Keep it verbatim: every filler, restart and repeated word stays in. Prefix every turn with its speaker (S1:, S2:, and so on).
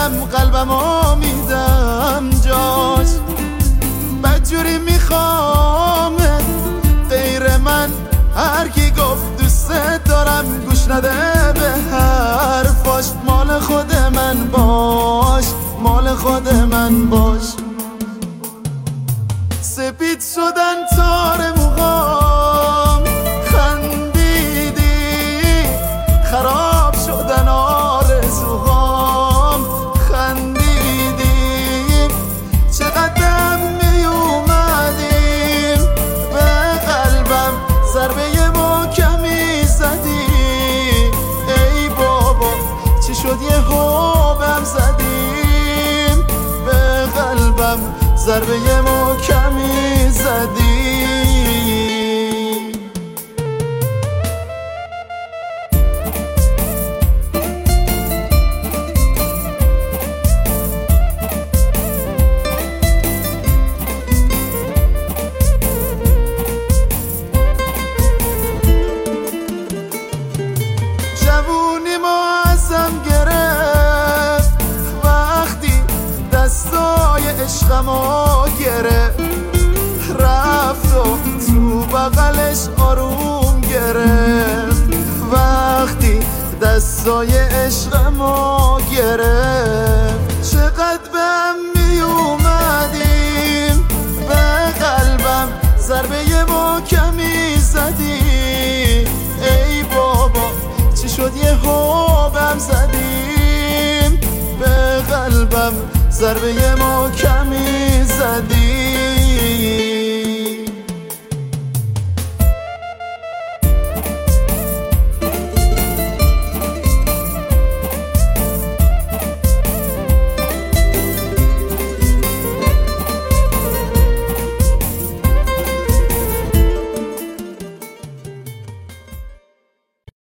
S1: دلم قلبمو میدم جاش، بدجوری میخوام غیر من هر کی گفت دوست دارم گوش نده به حرفاش. مال خود من باش، مال خود من باش. سپید شدن تار موهام، خندیدی خراب شدن آرزوهام، خندیدی چقدر می اومدیم به قلبم ضربه محکمی زدی. ای بابا چی شد یه بهم زدیم به قلبم ضربه محکمی زدی. جوونی ما ازم گرفت وقتی دستای عشقمو گرفت، رفت و تو بغلش آروم گرفت. وقتی دستای عشقمو گرفت چقدر بهم می اومدیم به قلبم ضربه محکمی زدی. ای بابا چی شد یه بهم زدیم به قلبم ضربه محکمی زدی.